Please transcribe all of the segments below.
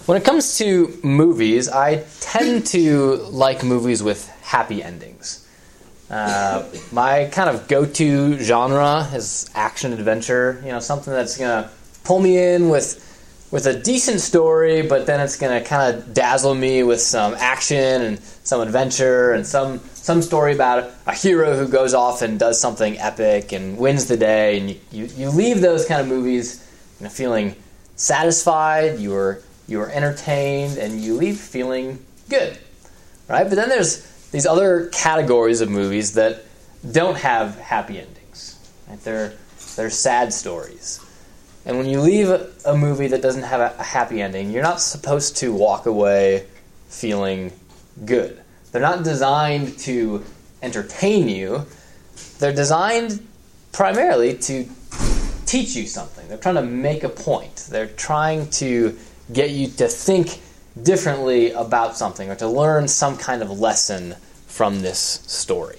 When it comes to movies, I tend to like movies with happy endings. My kind of go-to genre is action adventure. Something that's going to pull me in with a decent story, but then it's going to kind of dazzle me with some action and some adventure and some story about a hero who goes off and does something epic and wins the day. And you leave those kind of movies feeling satisfied, you are entertained, and you leave feeling good, right? But then there's these other categories of movies that don't have happy endings, right? They're sad stories. And when you leave a movie that doesn't have a happy ending, you're not supposed to walk away feeling good. They're not designed to entertain you. They're designed primarily to teach you something. They're trying to make a point. They're trying to get you to think differently about something or to learn some kind of lesson from this story.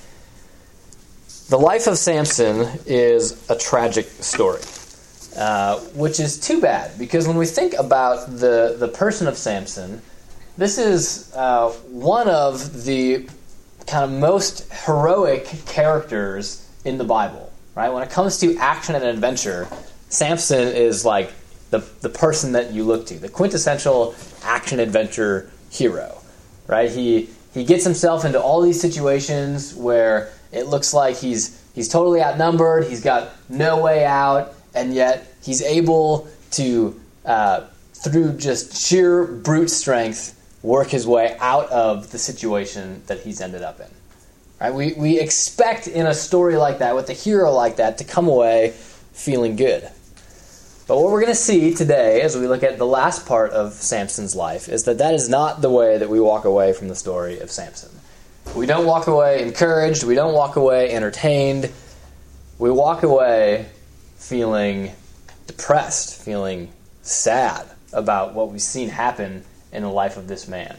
The life of Samson is a tragic story, which is too bad, because when we think about the person of Samson, this is one of the kind of most heroic characters in the Bible, right? When it comes to action and adventure, Samson is like the person that you look to, the quintessential action-adventure hero, right? He gets himself into all these situations where it looks like he's totally outnumbered, he's got no way out, and yet he's able to, through just sheer brute strength, work his way out of the situation that he's ended up in. Right? We expect in a story like that, with a hero like that, to come away feeling good. But what we're going to see today, as we look at the last part of Samson's life, is that is not the way that we walk away from the story of Samson. We don't walk away encouraged. We don't walk away entertained. We walk away feeling depressed, feeling sad about what we've seen happen in the life of this man.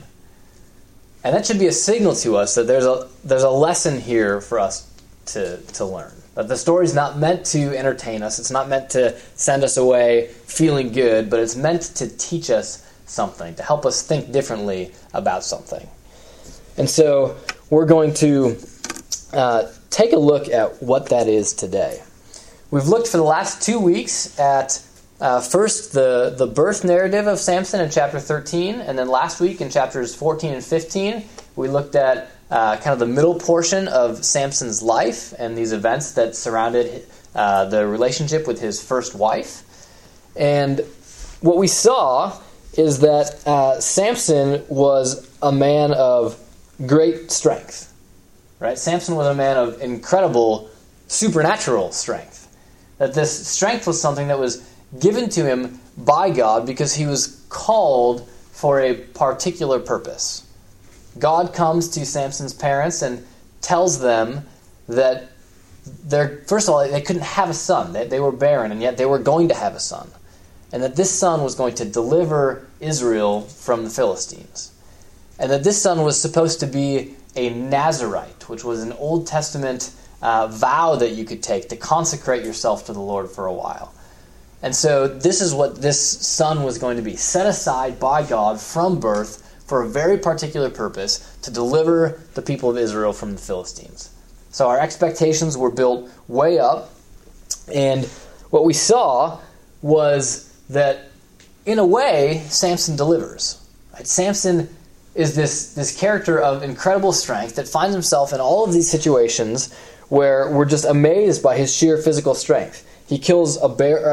And that should be a signal to us that there's a lesson here for us to learn. That the story's not meant to entertain us. It's not meant to send us away feeling good, but it's meant to teach us something, to help us think differently about something. And so we're going to take a look at what that is today. We've looked for the last 2 weeks at first the birth narrative of Samson in chapter 13, and then last week in chapters 14 and 15, we looked at kind of the middle portion of Samson's life and these events that surrounded the relationship with his first wife. And what we saw is that Samson was a man of great strength. Right? Samson was a man of incredible supernatural strength. That this strength was something that was given to him by God because he was called for a particular purpose. God comes to Samson's parents and tells them that first of all, they couldn't have a son. They were barren, and yet they were going to have a son. And that this son was going to deliver Israel from the Philistines. And that this son was supposed to be a Nazirite, which was an Old Testament vow that you could take to consecrate yourself to the Lord for a while. And so this is what this son was going to be, set aside by God from birth for a very particular purpose, to deliver the people of Israel from the Philistines. So our expectations were built way up, and what we saw was that, in a way, Samson delivers. Right? Samson is this character of incredible strength that finds himself in all of these situations where we're just amazed by his sheer physical strength. He kills a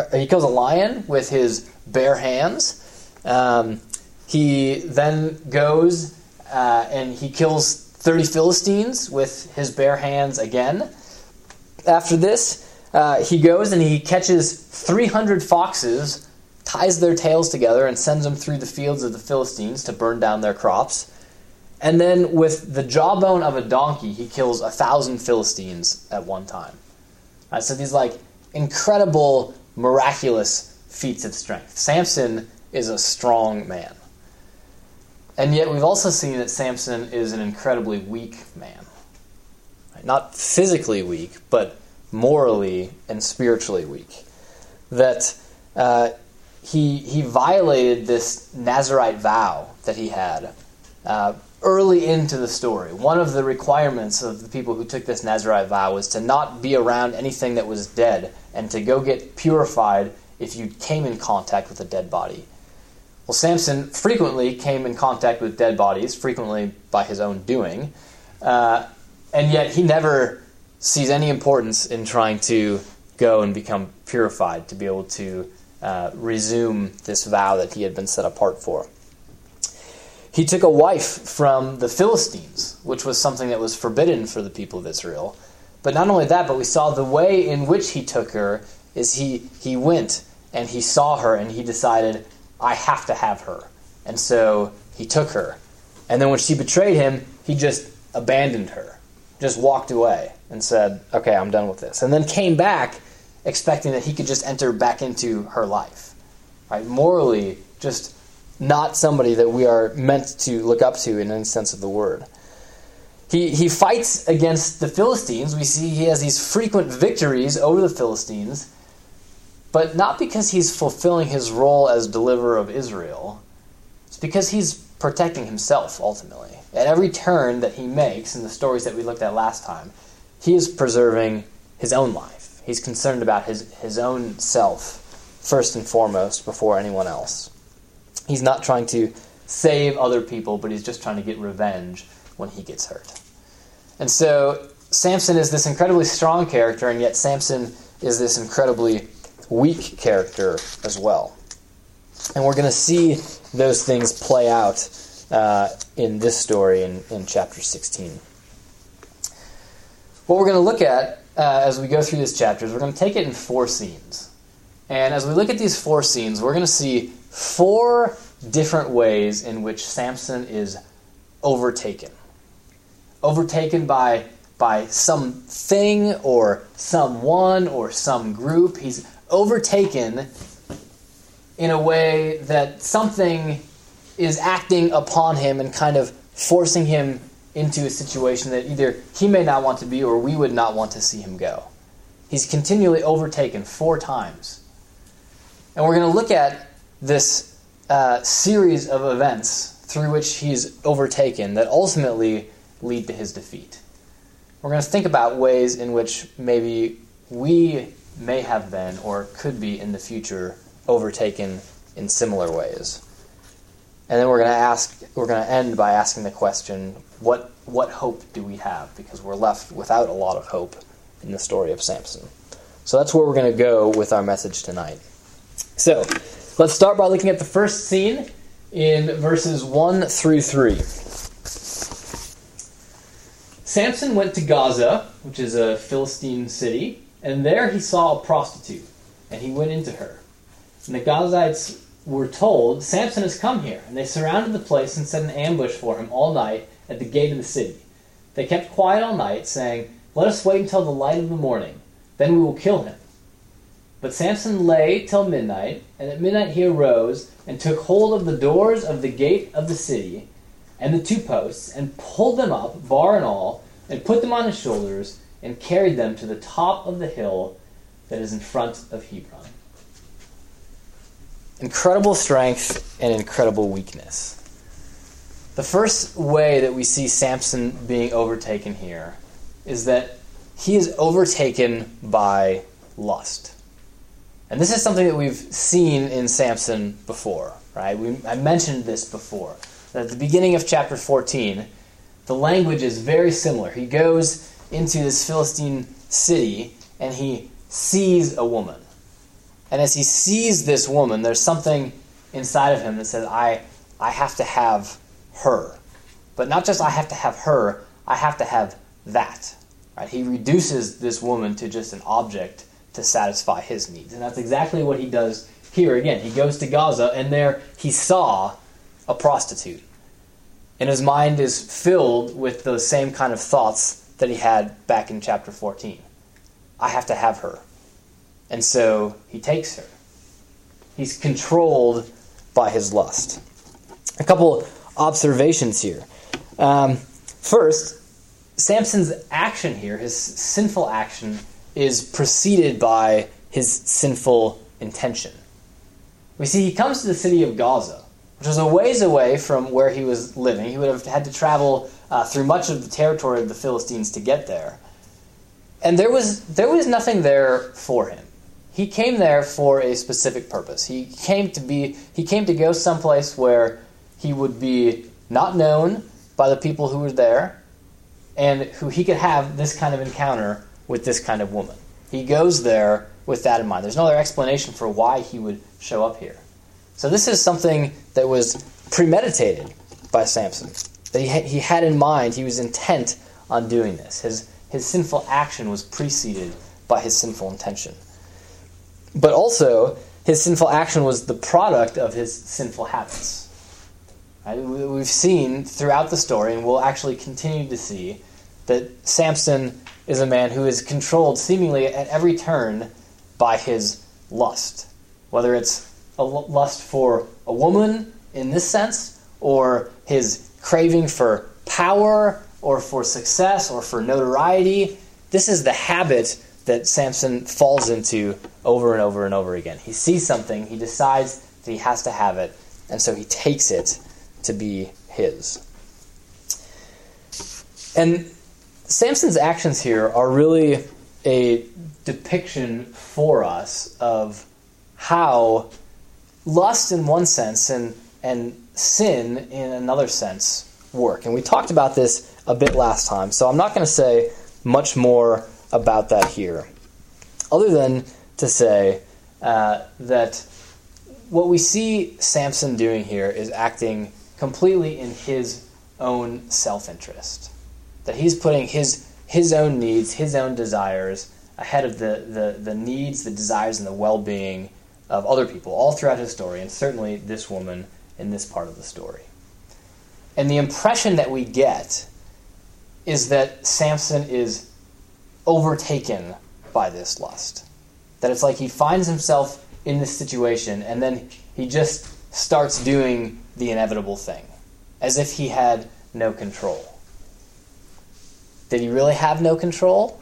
lion with his bare hands. He then goes and he kills 30 Philistines with his bare hands again. After this, he goes and he catches 300 foxes, ties their tails together, and sends them through the fields of the Philistines to burn down their crops. And then with the jawbone of a donkey, he kills 1,000 Philistines at one time. So these incredible, miraculous feats of strength. Samson is a strong man. And yet we've also seen that Samson is an incredibly weak man. Not physically weak, but morally and spiritually weak. That he violated this Nazirite vow that he had early into the story. One of the requirements of the people who took this Nazirite vow was to not be around anything that was dead and to go get purified if you came in contact with a dead body. Well, Samson frequently came in contact with dead bodies, frequently by his own doing, and yet he never sees any importance in trying to go and become purified, to be able to resume this vow that he had been set apart for. He took a wife from the Philistines, which was something that was forbidden for the people of Israel. But not only that, but we saw the way in which he took her is he went and he saw her and he decided, I have to have her. And so he took her. And then when she betrayed him, he just abandoned her, just walked away and said, okay, I'm done with this. And then came back expecting that he could just enter back into her life. Right? Morally, just not somebody that we are meant to look up to in any sense of the word. He fights against the Philistines. We see he has these frequent victories over the Philistines, but not because he's fulfilling his role as deliverer of Israel. It's because he's protecting himself, ultimately. At every turn that he makes in the stories that we looked at last time, he is preserving his own life. He's concerned about his own self, first and foremost, before anyone else. He's not trying to save other people, but he's just trying to get revenge when he gets hurt. And so Samson is this incredibly strong character, and yet Samson is this incredibly weak character as well. And we're going to see those things play out in this story in chapter 16. What we're going to look at as we go through these chapters, we're going to take it in 4 scenes. And as we look at these 4 scenes, we're going to see 4 different ways in which Samson is overtaken. Overtaken by something or someone or some group. He's overtaken in a way that something is acting upon him and kind of forcing him into a situation that either he may not want to be or we would not want to see him go. He's continually overtaken 4 times. And we're going to look at this series of events through which he's overtaken that ultimately lead to his defeat. We're going to think about ways in which maybe we may have been or could be in the future overtaken in similar ways. And then we're going to end by asking the question, what hope do we have? Because we're left without a lot of hope in the story of Samson. So that's where we're going to go with our message tonight. So, let's start by looking at the first scene in verses 1 through 3. Samson went to Gaza, which is a Philistine city, and there he saw a prostitute, and he went into her. And the Gazites were told, Samson has come here, and they surrounded the place and set an ambush for him all night at the gate of the city. They kept quiet all night, saying, let us wait until the light of the morning, then we will kill him. But Samson lay till midnight, and at midnight he arose and took hold of the doors of the gate of the city and the 2 posts, and pulled them up, bar and all, and put them on his shoulders, and carried them to the top of the hill that is in front of Hebron. Incredible strength and incredible weakness. The first way that we see Samson being overtaken here is that he is overtaken by lust. And this is something that we've seen in Samson before, right? I mentioned this before. That at the beginning of chapter 14, the language is very similar. He goes into this Philistine city and he sees a woman. And as he sees this woman, there's something inside of him that says, I have to have her. But not just I have to have her, I have to have that. Right? He reduces this woman to just an object to satisfy his needs. And that's exactly what he does here again. He goes to Gaza, and there he saw a prostitute. And his mind is filled with those same kind of thoughts that he had back in chapter 14. I have to have her. And so he takes her. He's controlled by his lust. A couple observations here. First, Samson's action here, his sinful action, is preceded by his sinful intention. we see he comes to the city of Gaza, which was a ways away from where he was living. He would have had to travel through much of the territory of the Philistines to get there. And there was nothing there for him. He came there for a specific purpose. He came to go someplace where he would be not known by the people who were there, and who he could have this kind of encounter with this kind of woman. He goes there with that in mind. There's no other explanation for why he would show up here. So this is something that was premeditated by Samson, that he had in mind. He was intent on doing this. His sinful action was preceded by his sinful intention. But also, his sinful action was the product of his sinful habits. Right? We've seen throughout the story, and we'll actually continue to see, that Samson is a man who is controlled seemingly at every turn by his lust. Whether it's a lust for a woman in this sense, or his craving for power, or for success, or for notoriety. This is the habit that Samson falls into over and over and over again. He sees something, he decides that he has to have it, and so he takes it to be his. And Samson's actions here are really a depiction for us of how lust in one sense and sin in another sense work. And we talked about this a bit last time, so I'm not going to say much more about that here, other than to say that what we see Samson doing here is acting completely in his own self-interest. That he's putting his own needs, his own desires ahead of the needs, the desires, and the well-being of other people all throughout his story, and certainly this woman in this part of the story. And the impression that we get is that Samson is overtaken by this lust. That it's like he finds himself in this situation, and then he just starts doing the inevitable thing, as if he had no control. Did he really have no control?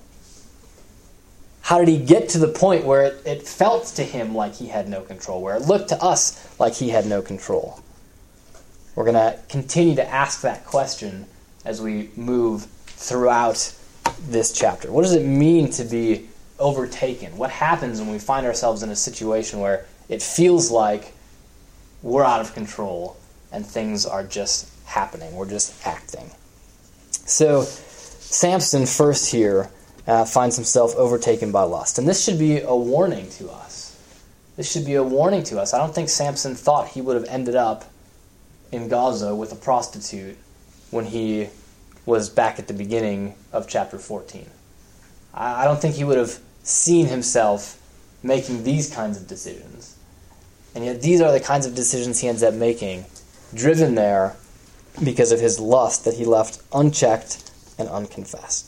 How did he get to the point where it felt to him like he had no control, where it looked to us like he had no control? We're going to continue to ask that question as we move throughout this chapter. What does it mean to be overtaken? What happens when we find ourselves in a situation where it feels like we're out of control and things are just happening, we're just acting? So Samson first here finds himself overtaken by lust. And this should be a warning to us. This should be a warning to us. I don't think Samson thought he would have ended up in Gaza with a prostitute when he was back at the beginning of chapter 14. I don't think he would have seen himself making these kinds of decisions. And yet these are the kinds of decisions he ends up making, driven there because of his lust that he left unchecked and unconfessed.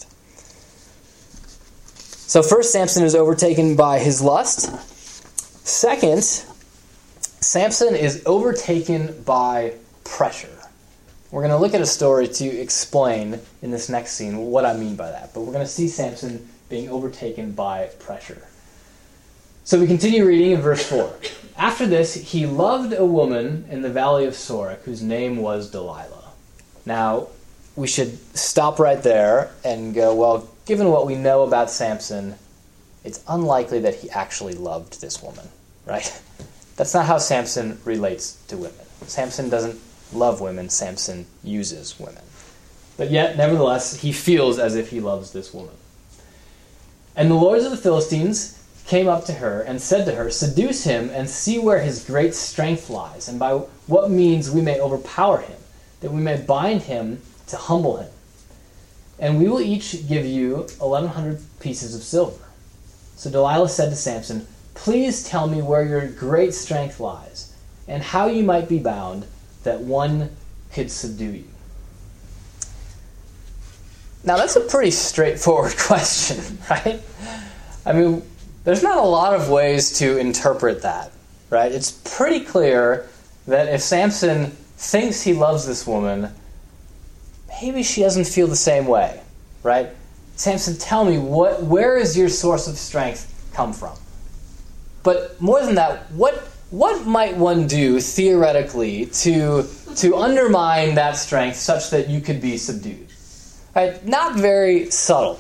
So first, Samson is overtaken by his lust. Second, Samson is overtaken by pressure. We're going to look at a story to explain in this next scene what I mean by that. But we're going to see Samson being overtaken by pressure. So we continue reading in verse 4. After this, he loved a woman in the valley of Sorek whose name was Delilah. Now, we should stop right there and go, well, given what we know about Samson, it's unlikely that he actually loved this woman, right? That's not how Samson relates to women. Samson doesn't love women, Samson uses women. But yet, nevertheless, he feels as if he loves this woman. And the lords of the Philistines came up to her and said to her, "Seduce him and see where his great strength lies, and by what means we may overpower him, that we may bind him to humble him. And we will each give you 1,100 pieces of silver." So Delilah said to Samson, "Please tell me where your great strength lies, and how you might be bound, that one could subdue you." Now that's a pretty straightforward question, right? I mean, there's not a lot of ways to interpret that, right? It's pretty clear that if Samson thinks he loves this woman, maybe she doesn't feel the same way, right? Samson, tell me, where is your source of strength come from? But more than that, what what might one do theoretically to undermine that strength such that you could be subdued? Right? Not very subtle.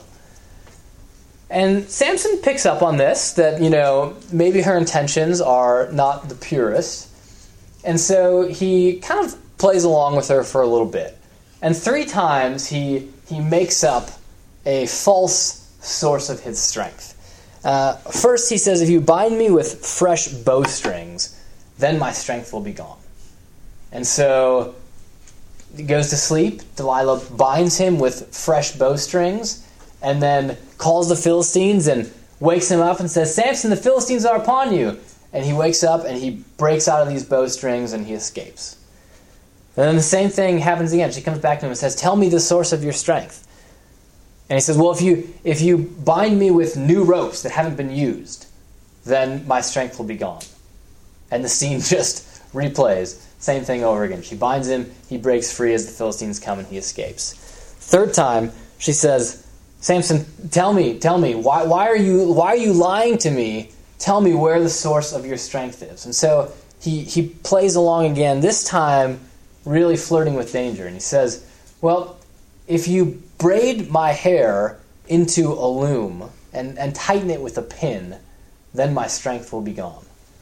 And Samson picks up on this, that, maybe her intentions are not the purest. And so he kind of plays along with her for a little bit. And 3 times he makes up a false source of his strength. First, he says, if you bind me with fresh bowstrings, then my strength will be gone. And so he goes to sleep. Delilah binds him with fresh bowstrings and then calls the Philistines and wakes him up and says, Samson, the Philistines are upon you. And he wakes up and he breaks out of these bowstrings and he escapes. And then the same thing happens again. She comes back to him and says, tell me the source of your strength. And he says, well, if you bind me with new ropes that haven't been used, then my strength will be gone. And the scene just replays. Same thing over again. She binds him, he breaks free as the Philistines come, and he escapes. 3rd time, she says, Samson, tell me, why are you lying to me? Tell me where the source of your strength is. And so he plays along again, this time really flirting with danger. And he says, well, if you braid my hair into a loom and tighten it with a pin, then my strength will be gone.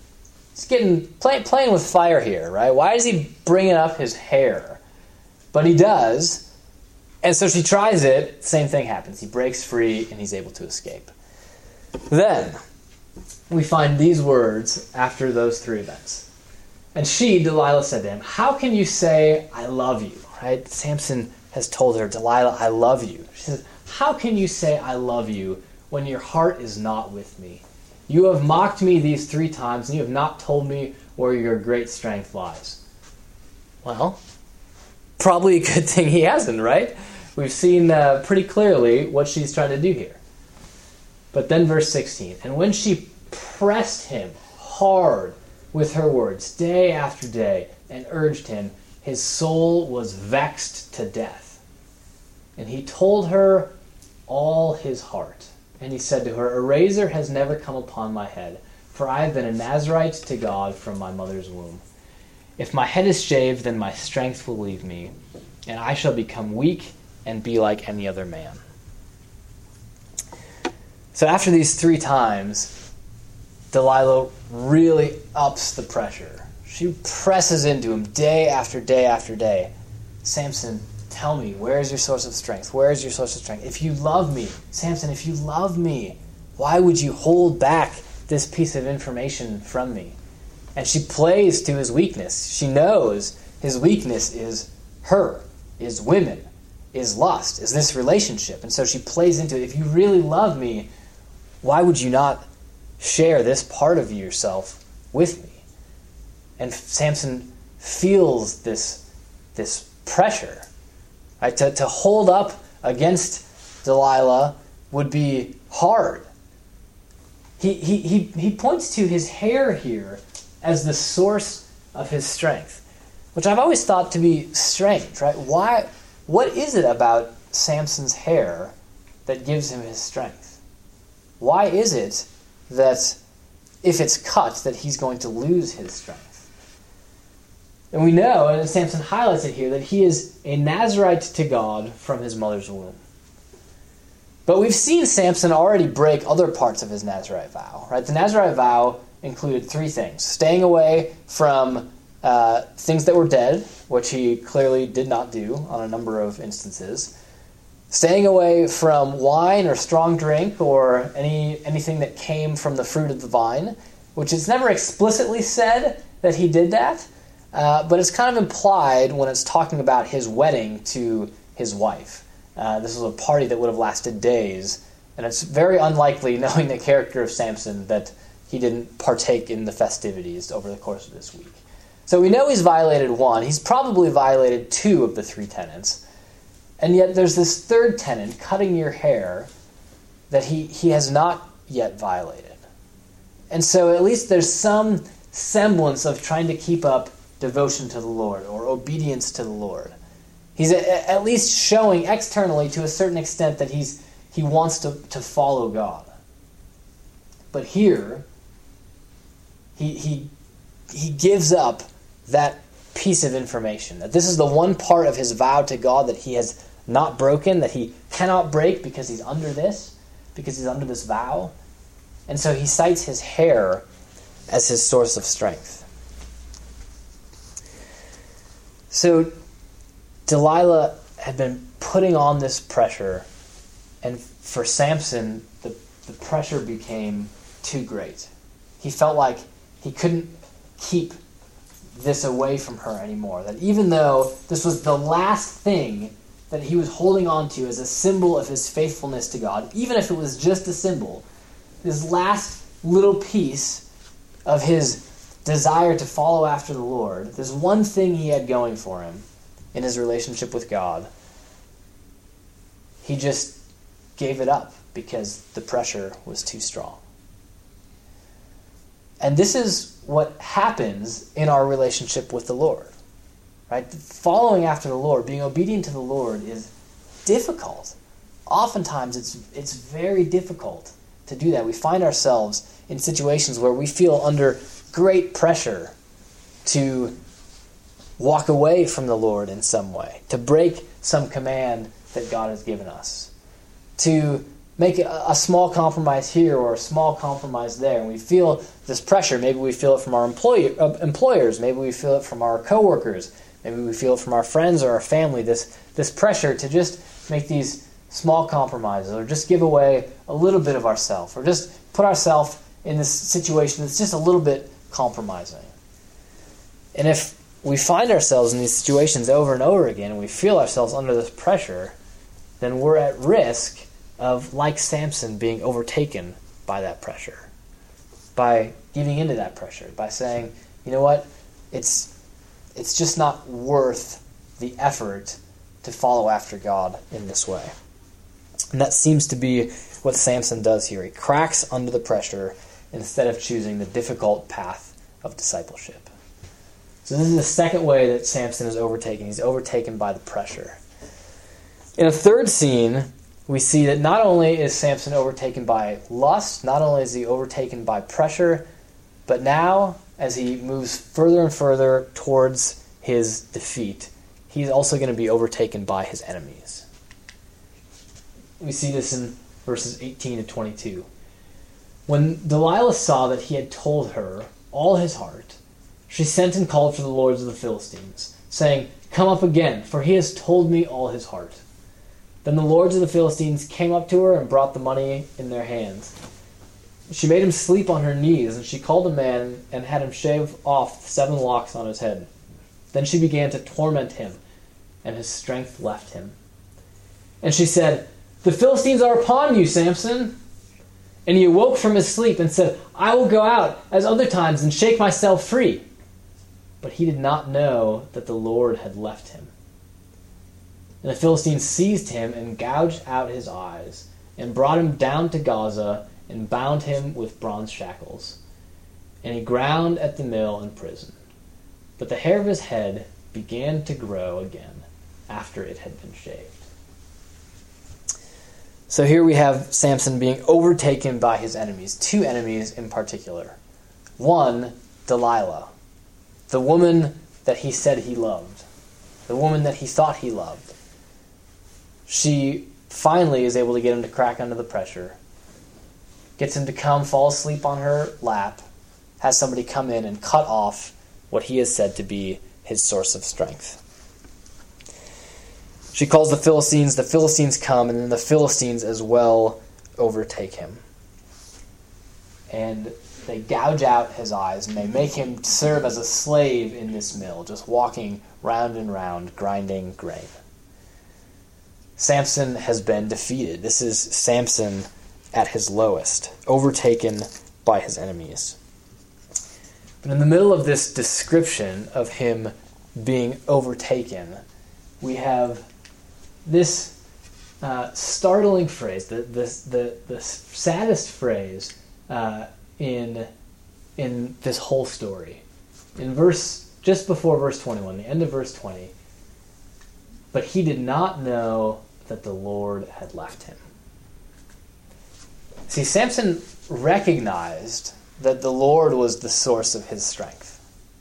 He's playing with fire here, right? Why is he bringing up his hair? But he does, and so she tries it, same thing happens. He breaks free and he's able to escape. Then we find these words after those 3 events. And she, Delilah, said to him, how can you say, I love you? Right? Samson has told her, Delilah, I love you. She says, how can you say I love you when your heart is not with me? You have mocked me these 3 times, and you have not told me where your great strength lies. Well, probably a good thing he hasn't, right? We've seen pretty clearly what she's trying to do here. But then verse 16, and when she pressed him hard with her words day after day and urged him, his soul was vexed to death. And he told her all his heart. And he said to her, a razor has never come upon my head, for I have been a Nazirite to God from my mother's womb. If my head is shaved, then my strength will leave me, and I shall become weak and be like any other man. So after these 3 times, Delilah really ups the pressure. She presses into him day after day after day. Samson, tell me, where is your source of strength? Where is your source of strength? If you love me, Samson, if you love me, why would you hold back this piece of information from me? And she plays to his weakness. She knows his weakness is her, is women, is lust, is this relationship. And so she plays into it. If you really love me, why would you not share this part of yourself with me? And Samson feels this pressure. Right? To hold up against Delilah would be hard. He points to his hair here as the source of his strength, which I've always thought to be strange, right? What is it about Samson's hair that gives him his strength? Why is it that if it's cut that he's going to lose his strength? And we know, and Samson highlights it here, that he is a Nazirite to God from his mother's womb. But we've seen Samson already break other parts of his Nazirite vow. Right? The Nazirite vow included 3 things. Staying away from things that were dead, which he clearly did not do on a number of instances. Staying away from wine or strong drink or anything that came from the fruit of the vine, which it's never explicitly said that he did that. But it's kind of implied when it's talking about his wedding to his wife. This was a party that would have lasted days, and it's very unlikely, knowing the character of Samson, that he didn't partake in the festivities over the course of this week. So we know he's violated 1. He's probably violated 2 of the 3 tenets. And yet there's this 3rd tenet, cutting your hair, that he has not yet violated. And so at least there's some semblance of trying to keep up devotion to the Lord or obedience to the Lord. He's at least showing externally to a certain extent that he wants to follow God. But here, he he gives up that piece of information. That this is the one part of his vow to God that he has not broken, that he cannot break because he's under this vow. And so he cites his hair as his source of strength. So Delilah had been putting on this pressure, and for Samson, the pressure became too great. He felt like he couldn't keep this away from her anymore. That even though this was the last thing that he was holding on to as a symbol of his faithfulness to God, even if it was just a symbol, this last little piece of his desire to follow after the Lord, this one thing he had going for him in his relationship with God, he just gave it up because the pressure was too strong. And this is what happens in our relationship with the Lord. Right? Following after the Lord, being obedient to the Lord is difficult. Oftentimes it's very difficult to do that. We find ourselves in situations where we feel under great pressure to walk away from the Lord in some way, to break some command that God has given us, to make a small compromise here or a small compromise there. And we feel this pressure. Maybe we feel it from our employers. Maybe we feel it from our coworkers. Maybe we feel it from our friends or our family. This pressure to just make these small compromises, or just give away a little bit of ourselves, or just put ourselves in this situation that's just a little bit compromising. And if we find ourselves in these situations over and over again, and we feel ourselves under this pressure, then we're at risk of, like Samson, being overtaken by that pressure, by giving into that pressure, by saying, you know what, it's just not worth the effort to follow after God in this way. And that seems to be what Samson does here. He cracks under the pressure instead of choosing the difficult path of discipleship. So this is the second way that Samson is overtaken. He's overtaken by the pressure. In a third scene, we see that not only is Samson overtaken by lust, not only is he overtaken by pressure, but now, as he moves further and further towards his defeat, he's also going to be overtaken by his enemies. We see this in verses 18 to 22. When Delilah saw that he had told her all his heart, she sent and called for the lords of the Philistines, saying, "Come up again, for he has told me all his heart." Then the lords of the Philistines came up to her and brought the money in their hands. She made him sleep on her knees, and she called a man and had him shave off 7 locks on his head. Then she began to torment him, and his strength left him. And she said, "The Philistines are upon you, Samson." And he awoke from his sleep and said, "I will go out as other times and shake myself free." But he did not know that the Lord had left him. And the Philistines seized him and gouged out his eyes, and brought him down to Gaza, and bound him with bronze shackles. And he ground at the mill in prison. But the hair of his head began to grow again after it had been shaved. So here we have Samson being overtaken by his enemies, 2 enemies in particular. One, Delilah, the woman that he said he loved, the woman that he thought he loved. She finally is able to get him to crack under the pressure, gets him to come fall asleep on her lap, has somebody come in and cut off what he has said to be his source of strength. She calls the Philistines come, and then the Philistines as well overtake him. And they gouge out his eyes, and they make him serve as a slave in this mill, just walking round and round, grinding grain. Samson has been defeated. This is Samson at his lowest, overtaken by his enemies. But in the middle of this description of him being overtaken, we have this startling phrase, the saddest phrase in this whole story. In just before verse 21, the end of verse 20, but he did not know that the Lord had left him. See, Samson recognized that the Lord was the source of his strength.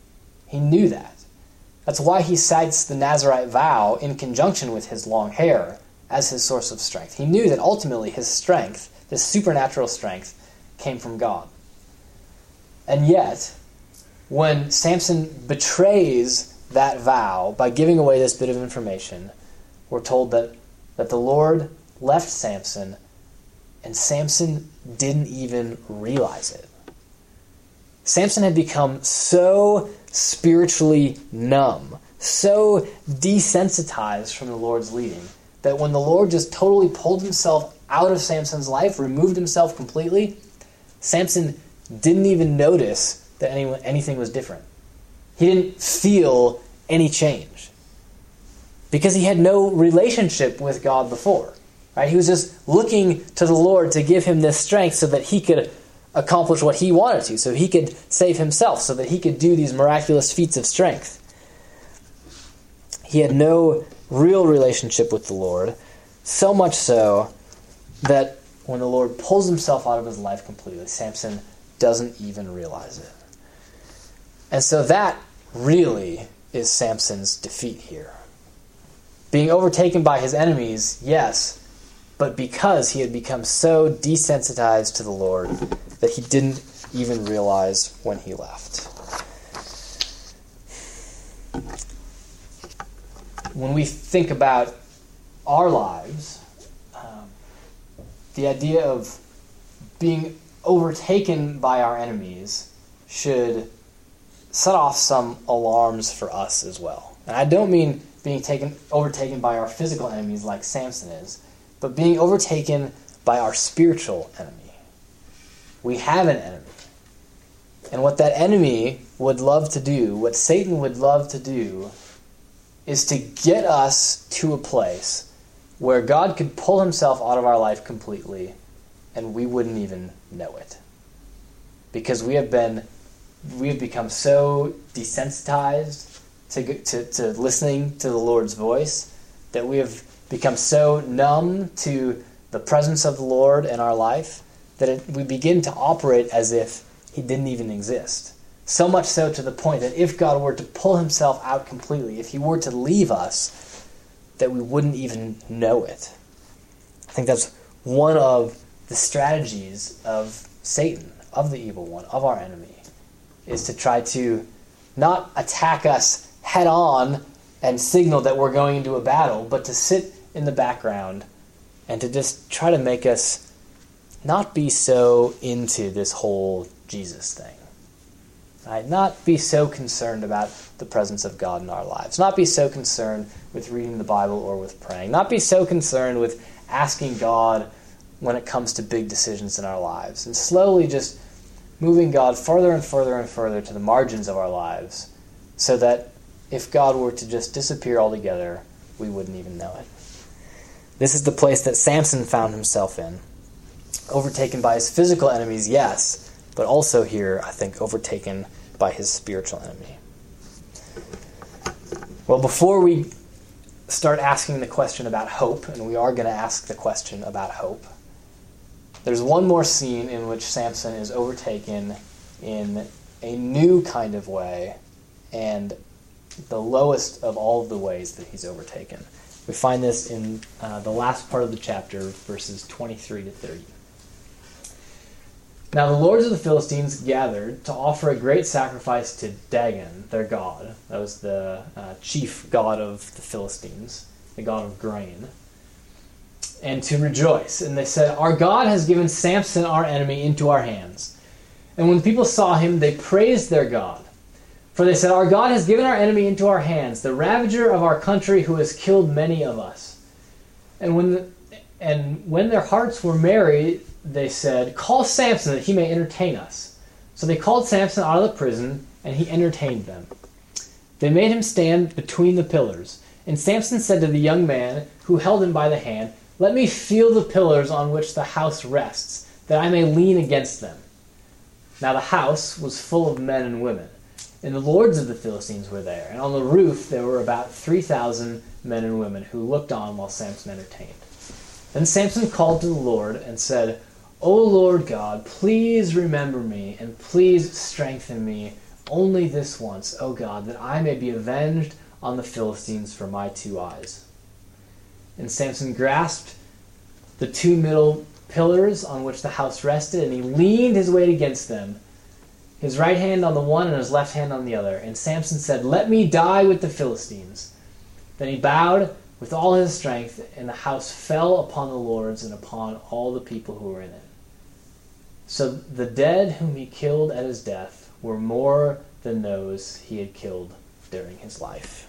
He knew that. That's why he cites the Nazirite vow in conjunction with his long hair as his source of strength. He knew that ultimately his strength, this supernatural strength, came from God. And yet, when Samson betrays that vow by giving away this bit of information, we're told that the Lord left Samson, and Samson didn't even realize it. Samson had become so spiritually numb, so desensitized from the Lord's leading, that when the Lord just totally pulled himself out of Samson's life, removed himself completely, Samson didn't even notice that anything was different. He didn't feel any change because he had no relationship with God before. Right? He was just looking to the Lord to give him this strength so that he could accomplish what he wanted to, so he could save himself, so that he could do these miraculous feats of strength. He had no real relationship with the Lord, so much so that when the Lord pulls himself out of his life completely, Samson doesn't even realize it. And so that really is Samson's defeat here. Being overtaken by his enemies, yes, but because he had become so desensitized to the Lord that he didn't even realize when he left. When we think about our lives, the idea of being overtaken by our enemies should set off some alarms for us as well. And I don't mean being overtaken by our physical enemies like Samson is, but being overtaken by our spiritual enemy. We have an enemy. And what that enemy would love to do, what Satan would love to do, is to get us to a place where God could pull himself out of our life completely and we wouldn't even know it. Because we have become so desensitized to listening to the Lord's voice that we have become so numb to the presence of the Lord in our life that we begin to operate as if he didn't even exist. So much so to the point that if God were to pull himself out completely, if he were to leave us, that we wouldn't even know it. I think that's one of the strategies of Satan, of the evil one, of our enemy, is to try to not attack us head on and signal that we're going into a battle, but to sit in the background and to just try to make us not be so into this whole Jesus thing. Right? Not be so concerned about the presence of God in our lives. Not be so concerned with reading the Bible or with praying. Not be so concerned with asking God when it comes to big decisions in our lives. And slowly just moving God further and further and further to the margins of our lives so that if God were to just disappear altogether, we wouldn't even know it. This is the place that Samson found himself in. Overtaken by his physical enemies, yes, but also here, I think, overtaken by his spiritual enemy. Well, before we start asking the question about hope, and we are going to ask the question about hope, there's one more scene in which Samson is overtaken in a new kind of way, and the lowest of all of the ways that he's overtaken. We find this in the last part of the chapter, verses 23 to 30. Now the lords of the Philistines gathered to offer a great sacrifice to Dagon, their god. That was the chief god of the Philistines, the god of grain. And to rejoice. And they said, "Our God has given Samson, our enemy, into our hands." And when the people saw him, they praised their God. For they said, "Our God has given our enemy into our hands, the ravager of our country who has killed many of us." And when their hearts were merry, they said, "Call Samson that he may entertain us." So they called Samson out of the prison, and he entertained them. They made him stand between the pillars. And Samson said to the young man who held him by the hand, "Let me feel the pillars on which the house rests, that I may lean against them." Now the house was full of men and women, and the lords of the Philistines were there. And on the roof there were about 3,000 men and women who looked on while Samson entertained. Then Samson called to the Lord and said, "O Lord God, please remember me, and please strengthen me only this once, O God, that I may be avenged on the Philistines for my 2 eyes. And Samson grasped the 2 middle pillars on which the house rested, and he leaned his weight against them, his right hand on the one and his left hand on the other. And Samson said, "Let me die with the Philistines." Then he bowed with all his strength, and the house fell upon the lords and upon all the people who were in it. So the dead whom he killed at his death were more than those he had killed during his life.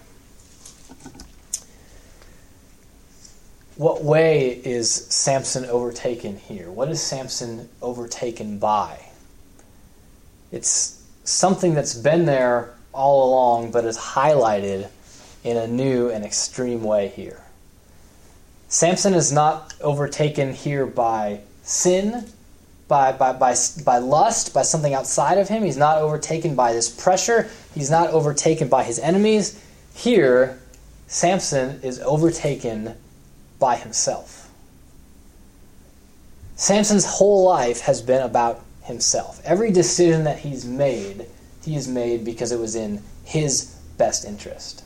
What way is Samson overtaken here? What is Samson overtaken by? It's something that's been there all along, but is highlighted in a new and extreme way here. Samson is not overtaken here by sin, by lust, by something outside of him. He's not overtaken by this pressure. He's not overtaken by his enemies. Here, Samson is overtaken by himself. Samson's whole life has been about himself. Every decision that he's made because it was in his best interest.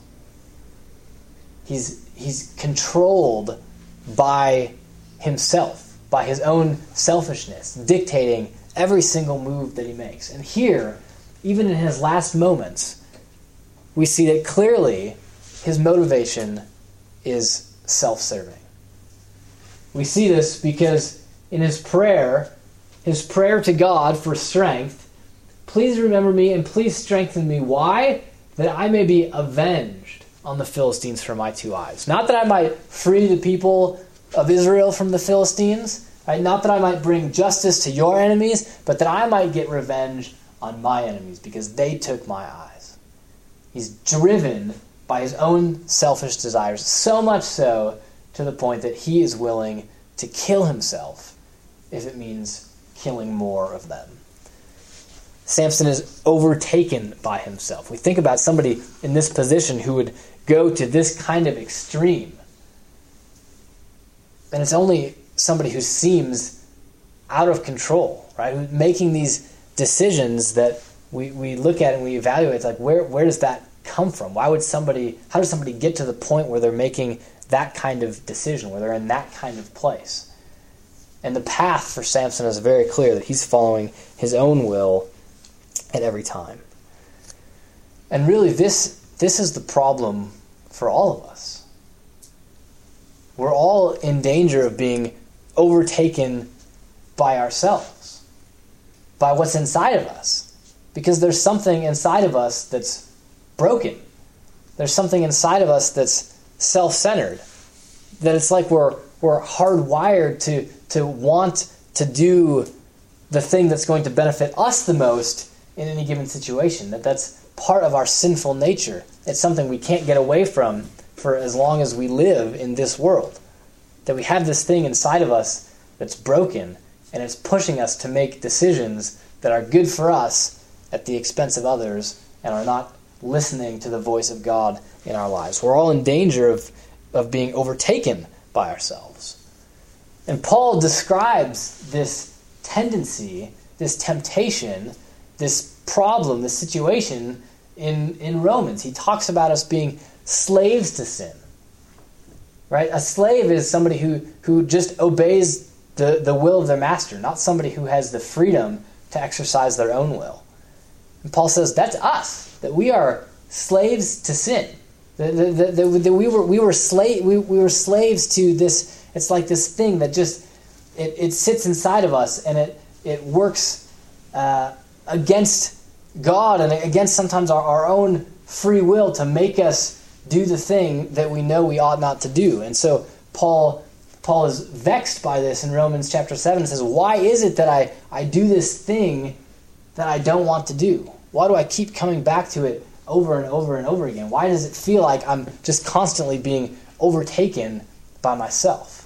He's controlled by himself, by his own selfishness, dictating every single move that he makes. And here, even in his last moments, we see that clearly his motivation is self-serving. We see this because in his prayer to God for strength, "Please remember me and please strengthen me." Why? That I may be avenged on the Philistines for my 2 eyes. Not that I might free the people of Israel from the Philistines, right? Not that I might bring justice to your enemies, but that I might get revenge on my enemies because they took my eyes. He's driven by his own selfish desires, so much so to the point that he is willing to kill himself if it means killing more of them. Samson is overtaken by himself. We think about somebody in this position who would go to this kind of extreme. And it's only somebody who seems out of control, right? Who's making these decisions that we look at and we evaluate. It's like, where does that come from? How does somebody get to the point where they're making that kind of decision, where they're in that kind of place? And the path for Samson is very clear, that he's following his own will at every time. And really, this is the problem for all of us. We're all in danger of being overtaken by ourselves, by what's inside of us. Because there's something inside of us that's broken. There's something inside of us that's self-centered. That it's like we're hardwired to want to do the thing that's going to benefit us the most in any given situation. That's part of our sinful nature. It's something we can't get away from for as long as we live in this world. That we have this thing inside of us that's broken, and it's pushing us to make decisions that are good for us at the expense of others and are not listening to the voice of God in our lives. We're all in danger of being overtaken by ourselves. And Paul describes this tendency, this temptation, this problem, this situation in Romans. He talks about us being slaves to sin. Right? A slave is somebody who just obeys the will of their master, not somebody who has the freedom to exercise their own will. And Paul says that's us, that we are slaves to sin. That we were slaves to this. It's like this thing that just it sits inside of us, and it works against God and against sometimes our own free will to make us do the thing that we know we ought not to do. And so Paul is vexed by this in Romans chapter 7 and says, why is it that I do this thing that I don't want to do? Why do I keep coming back to it over and over and over again? Why does it feel like I'm just constantly being overtaken by myself?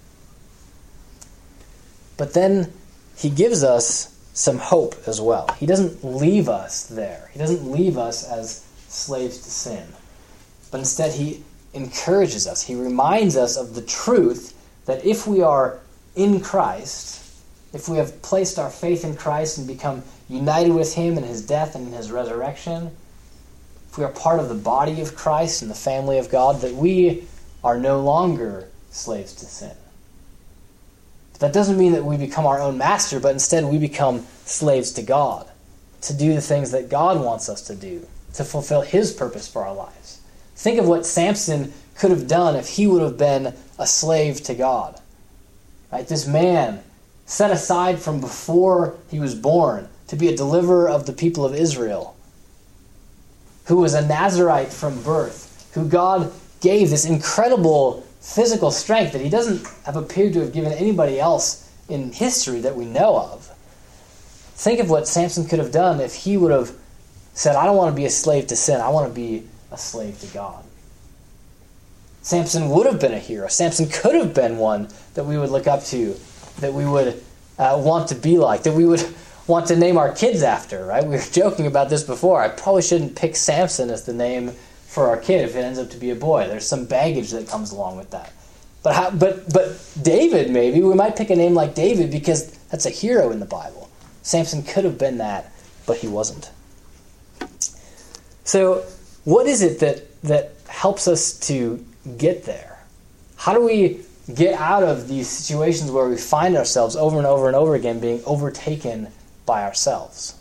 But then he gives us some hope as well. He doesn't leave us there. He doesn't leave us as slaves to sin. But instead he encourages us. He reminds us of the truth that if we are in Christ, if we have placed our faith in Christ and become united with him in his death and in his resurrection, if we are part of the body of Christ and the family of God, that we are no longer slaves to sin. But that doesn't mean that we become our own master, but instead we become slaves to God, to do the things that God wants us to do, to fulfill his purpose for our lives. Think of what Samson could have done if he would have been a slave to God. Right? This man, set aside from before he was born to be a deliverer of the people of Israel, who was a Nazirite from birth, who God gave this incredible physical strength that he doesn't have appeared to have given anybody else in history that we know of. Think of what Samson could have done if he would have said, I don't want to be a slave to sin, I want to be a slave to God. Samson would have been a hero. Samson could have been one that we would look up to, that we would want to be like, that we would want to name our kids after, right? We were joking about this before. I probably shouldn't pick Samson as the name for our kid if it ends up to be a boy. There's some baggage that comes along with that. But David, maybe, we might pick a name like David because that's a hero in the Bible. Samson could have been that, but he wasn't. So what is it that helps us to get there? How do we get out of these situations where we find ourselves over and over and over again being overtaken by ourselves?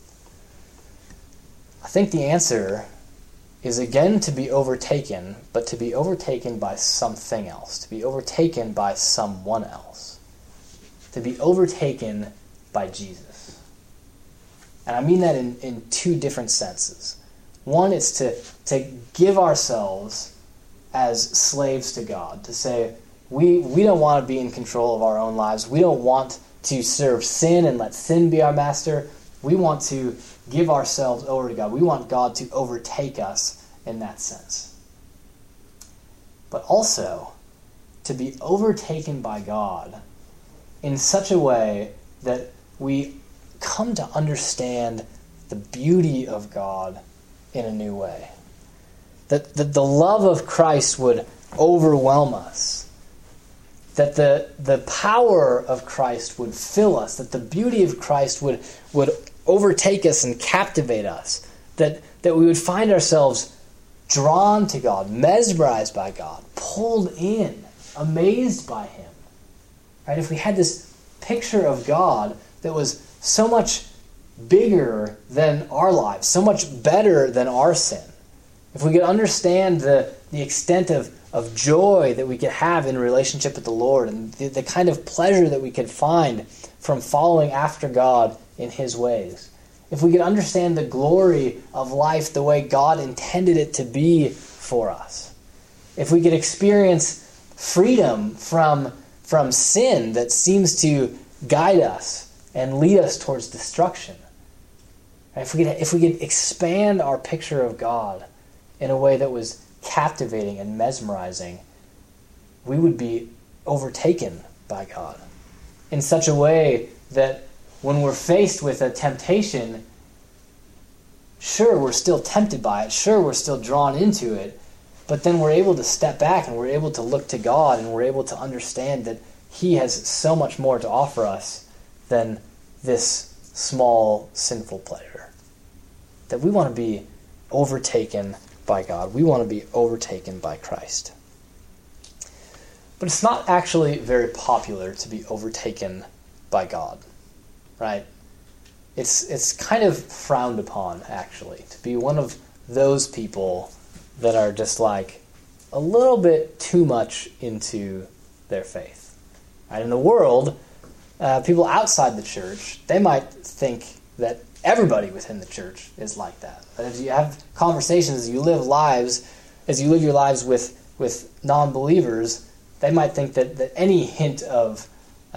I think the answer is again to be overtaken, but to be overtaken by something else, to be overtaken by someone else, to be overtaken by Jesus. And I mean that in two different senses. One is to give ourselves as slaves to God, to say, we don't want to be in control of our own lives. We don't want to serve sin and let sin be our master. We want to give ourselves over to God. We want God to overtake us in that sense. But also to be overtaken by God in such a way that we come to understand the beauty of God in a new way. That the love of Christ would overwhelm us. That the power of Christ would fill us. That the beauty of Christ would overtake us and captivate us. That we would find ourselves drawn to God, mesmerized by God, pulled in, amazed by him. Right? If we had this picture of God that was so much bigger than our lives, so much better than our sin, if we could understand the extent of joy that we could have in relationship with the Lord and the kind of pleasure that we could find from following after God in his ways, if we could understand the glory of life the way God intended it to be for us, if we could experience freedom from sin that seems to guide us and lead us towards destruction, if we could expand our picture of God in a way that was captivating and mesmerizing, we would be overtaken by God in such a way that when we're faced with a temptation, sure, we're still tempted by it, sure, we're still drawn into it, but then we're able to step back and we're able to look to God and we're able to understand that he has so much more to offer us than this small sinful pleasure. That we want to be overtaken by God. We want to be overtaken by Christ. But it's not actually very popular to be overtaken by God, right? It's kind of frowned upon, actually, to be one of those people that are just like a little bit too much into their faith. Right? In the world, people outside the church, they might think that everybody within the church is like that. But as you have conversations, as you live your lives with non-believers, they might think that any hint of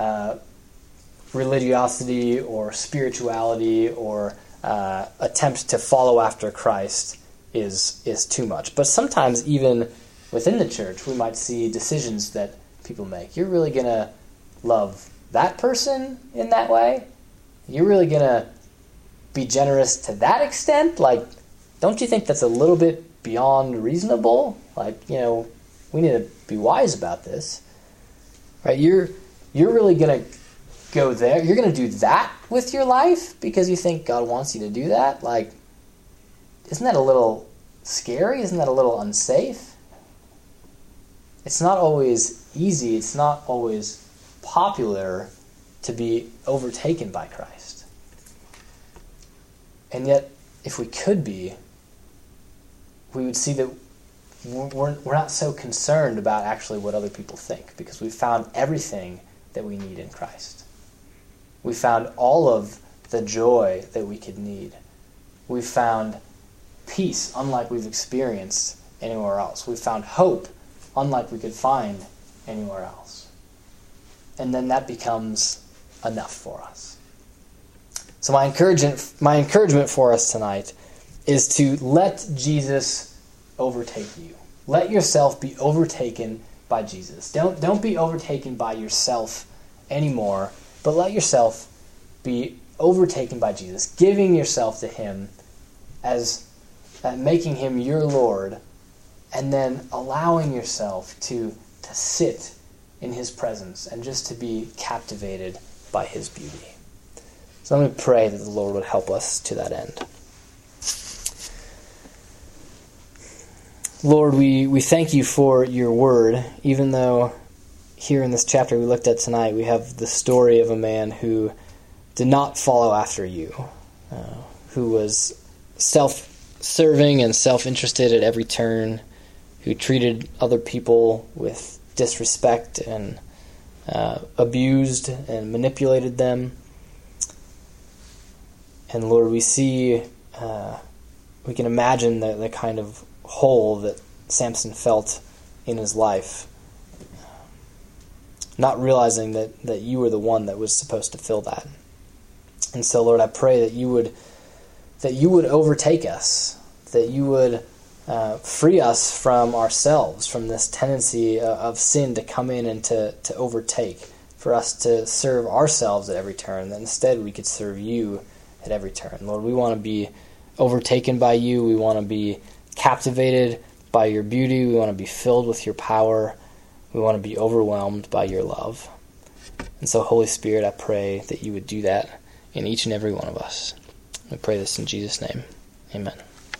religiosity or spirituality or attempt to follow after Christ is too much. But sometimes even within the church, we might see decisions that people make. You're really going to love that person in that way? You're really going to be generous to that extent? Like, don't you think that's a little bit beyond reasonable? Like, we need to be wise about this. Right? You're really going to go there. You're going to do that with your life because you think God wants you to do that? Like, isn't that a little scary? Isn't that a little unsafe? It's not always easy. It's not always popular to be overtaken by Christ. And yet, if we could be, we would see that we're not so concerned about actually what other people think, because we've found everything that we need in Christ. We found all of the joy that we could need. We've found peace unlike we've experienced anywhere else. We've found hope unlike we could find anywhere else. And then that becomes enough for us. So my encouragement for us tonight is to let Jesus overtake you. Let yourself be overtaken by Jesus. Don't be overtaken by yourself anymore, but let yourself be overtaken by Jesus, giving yourself to him as making him your Lord, and then allowing yourself to sit in his presence and just to be captivated by his beauty. So let me pray that the Lord would help us to that end. Lord, we thank you for your word, even though here in this chapter we looked at tonight, we have the story of a man who did not follow after you, who was self-serving and self-interested at every turn, who treated other people with disrespect and abused and manipulated them. And Lord, we see, we can imagine the kind of hole that Samson felt in his life, not realizing that you were the one that was supposed to fill that. And so, Lord, I pray that you would overtake us, that you would free us from ourselves, from this tendency of sin to come in and to overtake, for us to serve ourselves at every turn, that instead we could serve you at every turn. Lord, we want to be overtaken by you. We want to be captivated by your beauty. We want to be filled with your power. We want to be overwhelmed by your love. And so, Holy Spirit, I pray that you would do that in each and every one of us. We pray this in Jesus' name. Amen.